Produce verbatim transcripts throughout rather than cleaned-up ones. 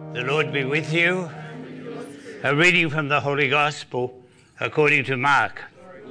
The Lord be with you. A reading from the Holy Gospel according to Mark.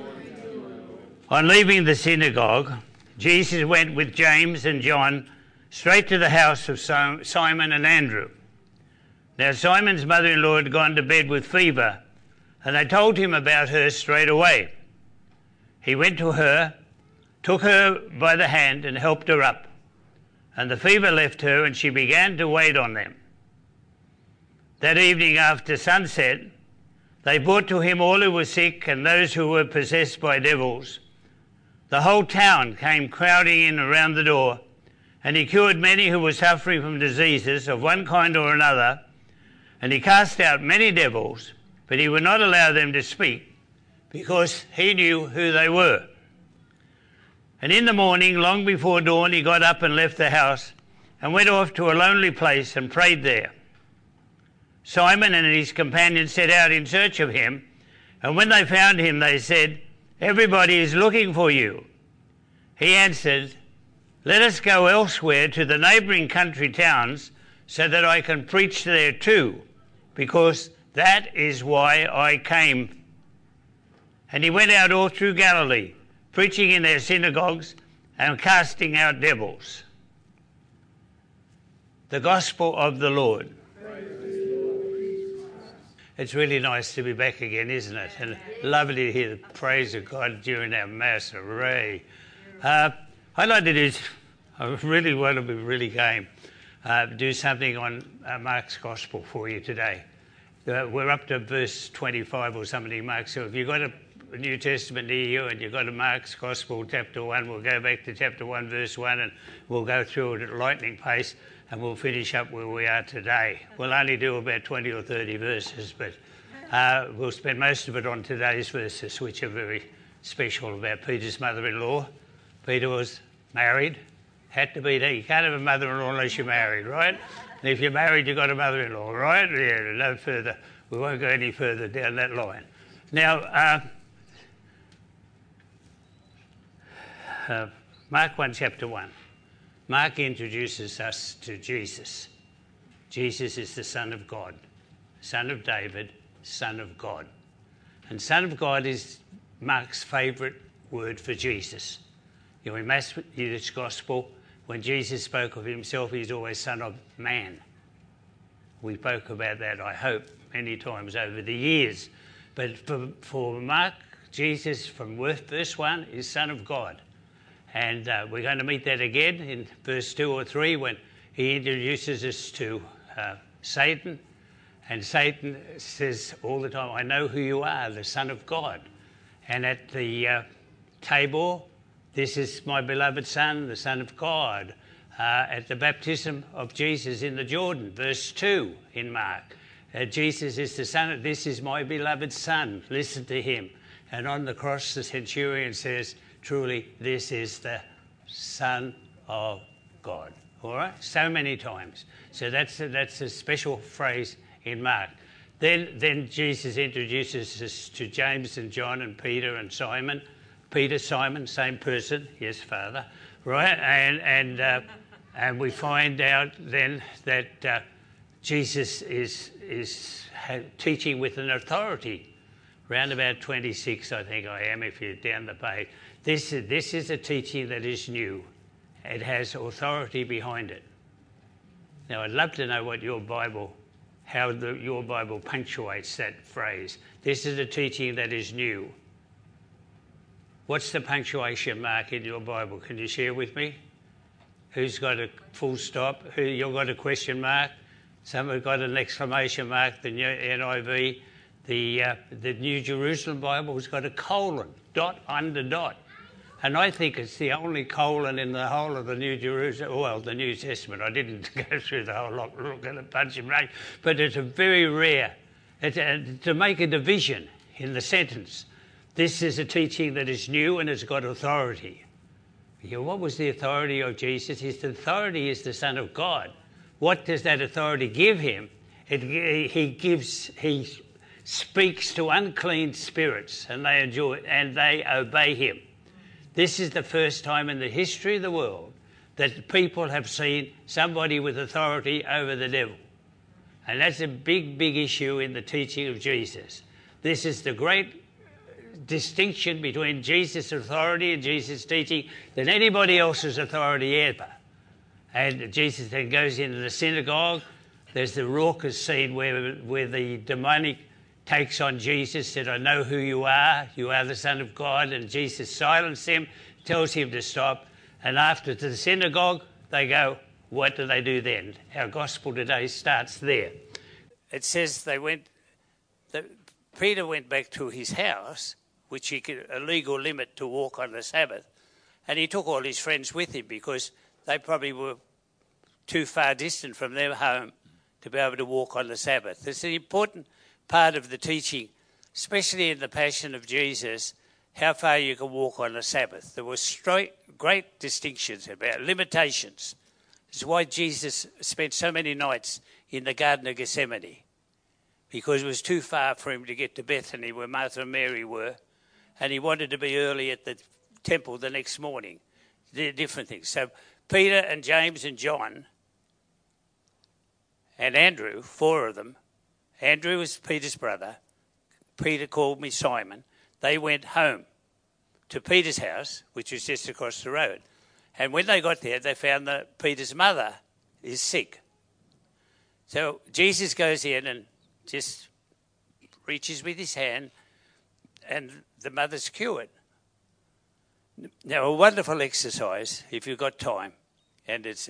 On leaving the synagogue, Jesus went with James and John straight to the house of Simon and Andrew. Now Simon's mother-in-law had gone to bed with fever, and they told him about her straight away. He went to her, took her by the hand and helped her up, and the fever left her and she began to wait on them. That evening after sunset, they brought to him all who were sick and those who were possessed by devils. The whole town came crowding in around the door, and he cured many who were suffering from diseases of one kind or another, and he cast out many devils, but he would not allow them to speak, because he knew who they were. And in the morning, long before dawn, he got up and left the house and went off to a lonely place and prayed there. Simon and his companions set out in search of him, and when they found him, they said, "Everybody is looking for you." He answered, "Let us go elsewhere to the neighbouring country towns so that I can preach there too, because that is why I came." And he went out all through Galilee, preaching in their synagogues and casting out devils. The Gospel of the Lord. It's really nice to be back again, isn't it? And lovely to hear the praise of God during our Mass array. Uh, I'd like to do, I really want to be really game, uh, do something on uh, Mark's Gospel for you today. Uh, we're up to verse twenty-five or something, Mark, so if you've got a New Testament near you and you've got a Mark's Gospel, chapter one, we'll go back to chapter one, verse one, and we'll go through it at lightning pace, and we'll finish up where we are today. We'll only do about twenty or thirty verses, but uh, we'll spend most of it on today's verses, which are very special about Peter's mother-in-law. Peter was married, had to be there. You can't have a mother-in-law unless you're married, right? And if you're married, you've got a mother-in-law, right? Yeah, no further. We won't go any further down that line. Now, uh, uh, Mark one, chapter one. Mark introduces us to Jesus. Jesus is the Son of God, Son of David, Son of God. And Son of God is Mark's favourite word for Jesus. You know, in Matthew's Gospel, when Jesus spoke of himself, he's always Son of Man. We spoke about that, I hope, many times over the years. But for, for Mark, Jesus from verse one is Son of God. And uh, we're going to meet that again in verse two or three when he introduces us to uh, Satan. And Satan says all the time, "I know who you are, the Son of God." And at the uh, Tabor, "This is my beloved Son, the Son of God." Uh, at the baptism of Jesus in the Jordan, verse two in Mark, uh, Jesus is the Son of, "This is my beloved Son, listen to him." And on the cross, the centurion says, "Truly, this is the Son of God." All right? So many times. So that's a, that's a special phrase in Mark. Then, then Jesus introduces us to James and John and Peter and Simon. Peter, Simon, same person. Yes, Father. Right? And and uh, and we find out then that uh, Jesus is is teaching with an authority. Round about twenty-six, I think I am, if you're down the page. This is, this is a teaching that is new. It has authority behind it. Now, I'd love to know what your Bible, how the, your Bible punctuates that phrase. This is a teaching that is new. What's the punctuation mark in your Bible? Can you share with me? Who's got a full stop? Who, you've got a question mark? Some have got an exclamation mark, the N I V. The, uh, the New Jerusalem Bible has got a colon, dot under dot. And I think it's the only colon in the whole of the New Jerusalem, well, the New Testament. I didn't go through the whole lot, look at a bunch of names, but it's a very rare, it's a, to make a division in the sentence. This is a teaching that is new and has got authority. You know, what was the authority of Jesus? His authority is the Son of God. What does that authority give him? It, he gives, he speaks to unclean spirits and they enjoy and they obey him. This is the first time in the history of the world that people have seen somebody with authority over the devil. And that's a big, big issue in the teaching of Jesus. This is the great distinction between Jesus' authority and Jesus' teaching than anybody else's authority ever. And Jesus then goes into the synagogue. There's the raucous scene where, where the demonic takes on Jesus, said, I know who you are. You are the Son of God. And Jesus silenced him, tells him to stop. And after to the synagogue, they go, what do they do then? Our gospel today starts there. It says they went, the, Peter went back to his house, which he could, a legal limit to walk on the Sabbath. And he took all his friends with him because they probably were too far distant from their home to be able to walk on the Sabbath. It's an important part of the teaching, especially in the Passion of Jesus, how far you can walk on the Sabbath. There were straight, great distinctions about limitations. It's why Jesus spent so many nights in the Garden of Gethsemane, because it was too far for him to get to Bethany where Martha and Mary were, and he wanted to be early at the temple the next morning. They're different things. So Peter and James and John and Andrew, four of them, Andrew was Peter's brother. Peter called me Simon. They went home to Peter's house, which was just across the road. And when they got there, they found that Peter's mother is sick. So Jesus goes in and just reaches with his hand, and the mother's cured. Now, a wonderful exercise, if you've got time, and it's a,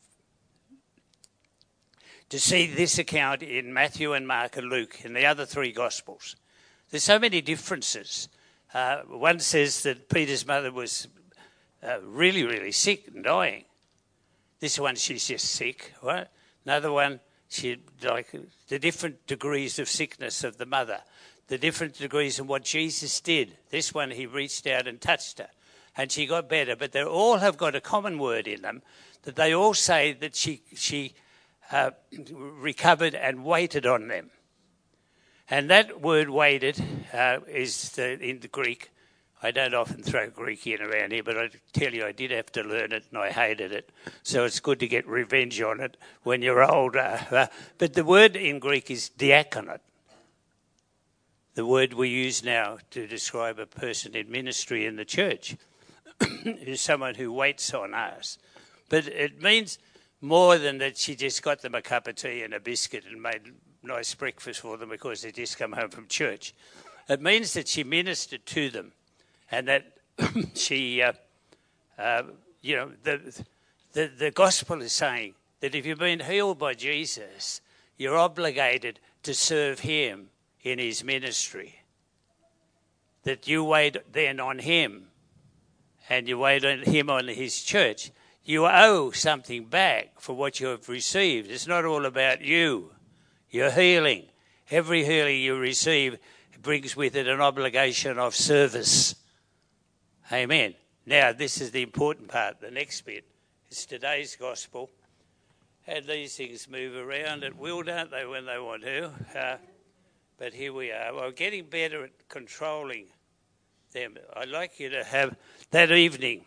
to see this account in Matthew and Mark and Luke and the other three Gospels. There's so many differences. Uh, one says that Peter's mother was uh, really, really sick and dying. This one, she's just sick. Right? Another one, she like the different degrees of sickness of the mother, the different degrees in what Jesus did. This one, he reached out and touched her, and she got better. But they all have got a common word in them, that they all say that she she uh, recovered and waited on them. And that word waited uh, is the, in the Greek. I don't often throw Greek in around here, but I tell you I did have to learn it and I hated it. So it's good to get revenge on it when you're older. Uh, but the word in Greek is diakonot. The word we use now to describe a person in ministry in the church is someone who waits on us. But it means more than that she just got them a cup of tea and a biscuit and made nice breakfast for them because they just come home from church. It means that she ministered to them, and that she, uh, uh, you know, the, the the gospel is saying that if you've been healed by Jesus, you're obligated to serve him in his ministry. That you wait then on him, and you wait on him on his church. You owe something back for what you have received. It's not all about you. Your healing, every healing you receive brings with it an obligation of service. Amen. Now, this is the important part. The next bit is today's gospel. And these things move around at will, don't they, when they want to? Uh, but here we are. Well, getting better at controlling them. I'd like you to have that evening.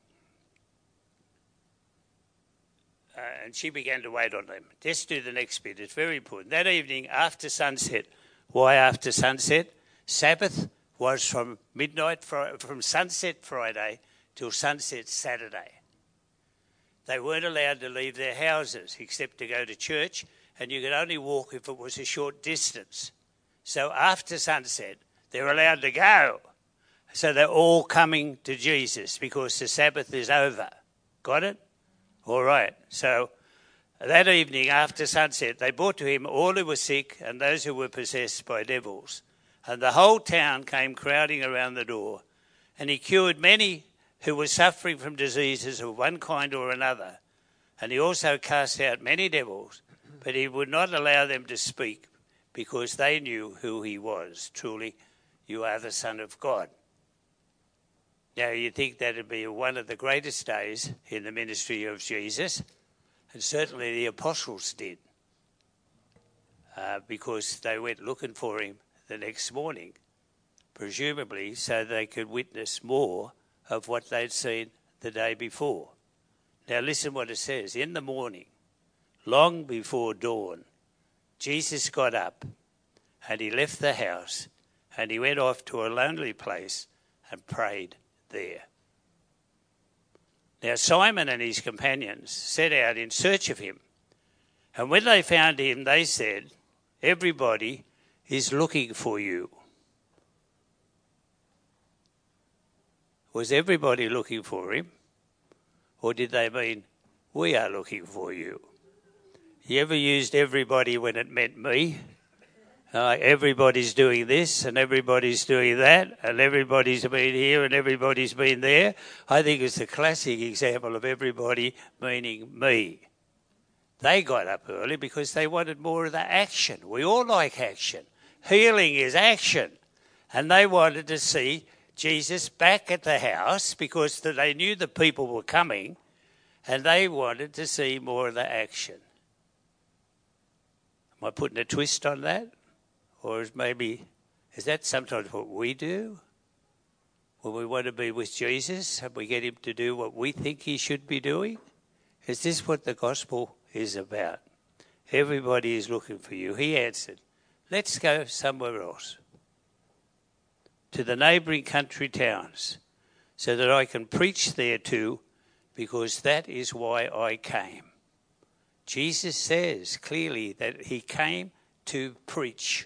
Uh, and she began to wait on them. Just do the next bit. It's very important. That evening, after sunset. Why after sunset? Sabbath was from midnight, from sunset Friday till sunset Saturday. They weren't allowed to leave their houses except to go to church, and you could only walk if it was a short distance. So after sunset, they're allowed to go. So they're all coming to Jesus because the Sabbath is over. Got it? All right, so that evening after sunset, they brought to him all who were sick and those who were possessed by devils. And the whole town came crowding around the door. And he cured many who were suffering from diseases of one kind or another. And he also cast out many devils, but he would not allow them to speak because they knew who he was. Truly, you are the Son of God. Now, you'd think that would be one of the greatest days in the ministry of Jesus, and certainly the apostles did, uh, because they went looking for him the next morning, presumably so they could witness more of what they'd seen the day before. Now, listen what it says. In the morning, long before dawn, Jesus got up and he left the house and he went off to a lonely place and prayed there. Now Simon and his companions set out in search of him. And when they found him, they said, "Everybody is looking for you." Was everybody looking for him? Or did they mean, "We are looking for you"? You ever used everybody when it meant me? Uh, everybody's doing this and everybody's doing that and everybody's been here and everybody's been there. I think it's a classic example of everybody meaning me. They got up early because they wanted more of the action. We all like action. Healing is action. And they wanted to see Jesus back at the house because they knew the people were coming and they wanted to see more of the action. Am I putting a twist on that? Or is maybe, is that sometimes what we do? When we want to be with Jesus and we get him to do what we think he should be doing? Is this what the gospel is about? Everybody is looking for you. He answered, "Let's go somewhere else, to the neighbouring country towns, so that I can preach there too, because that is why I came." Jesus says clearly that he came to preach.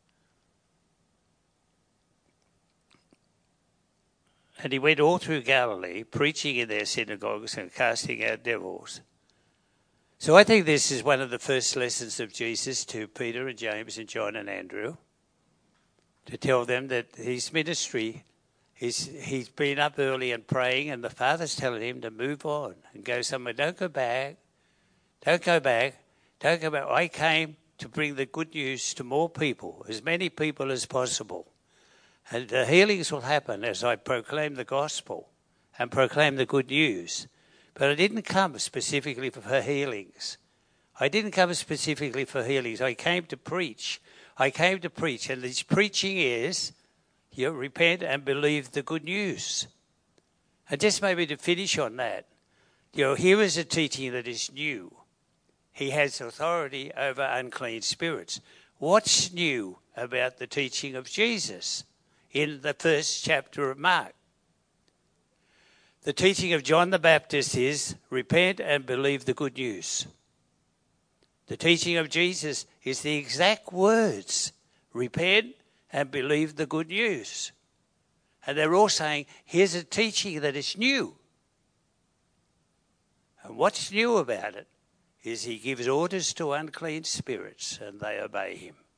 And he went all through Galilee, preaching in their synagogues and casting out devils. So I think this is one of the first lessons of Jesus to Peter and James and John and Andrew, to tell them that his ministry, is, he's been up early and praying, and the Father's telling him to move on and go somewhere. Don't go back. Don't go back. Don't go back. I came to bring the good news to more people, as many people as possible. And the healings will happen as I proclaim the gospel and proclaim the good news. But I didn't come specifically for healings. I didn't come specifically for healings. I came to preach. I came to preach. And this preaching is, you know, repent and believe the good news. And just maybe to finish on that, you know, here is a teaching that is new. He has authority over unclean spirits. What's new about the teaching of Jesus in the first chapter of Mark? The teaching of John the Baptist is repent and believe the good news. The teaching of Jesus is the exact words, repent and believe the good news. And they're all saying, here's a teaching that is new. And what's new about it is he gives orders to unclean spirits and they obey him.